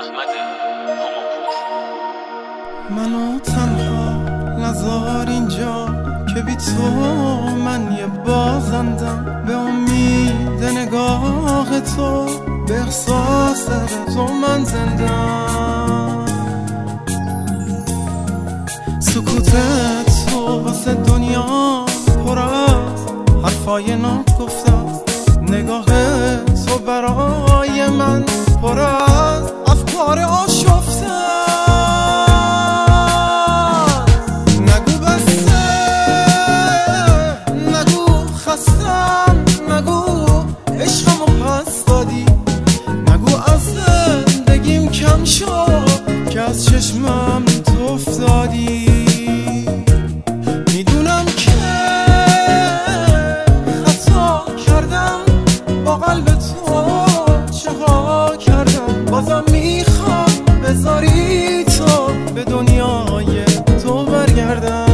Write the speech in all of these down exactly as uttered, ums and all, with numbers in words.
منو تنها نذار اینجا که بی تو من یه بازندم، به امید نگاه تو، به احساس تو من زندم. سکوتت تو واسه دنیا پر از حرفای ناگفتم، نگاه تو برای من پر از افکار آشفته. که از چشمم تو افتادی، میدونم که خطا کردم، با قلب تو چه ها کردم، بازم میخوام بذاری تو به دنیای تو برگردم.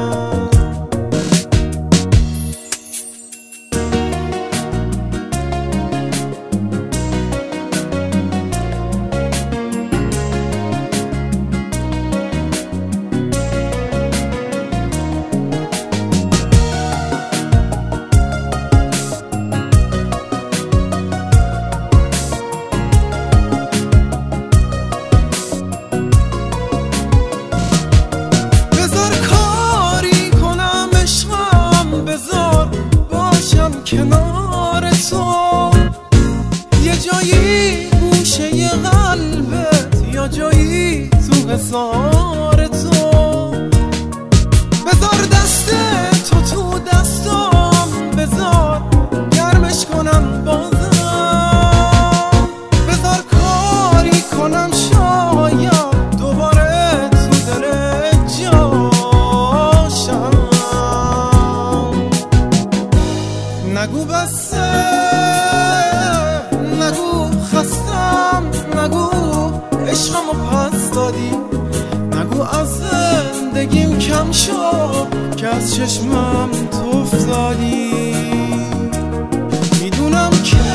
کنار تو یه جایی گوشه قلبت، یا جایی تو حصار تو، بذار دست تو تو دستم، بذار گرمش کنم بازم، بذار کاری کنم شاید دوباره تو دل جاشم. نگو بسه، نگو خستم، نگو عشقمو پس دادی، نگو از زندگیم کم شد که از چشمم تو افتادی. میدونم که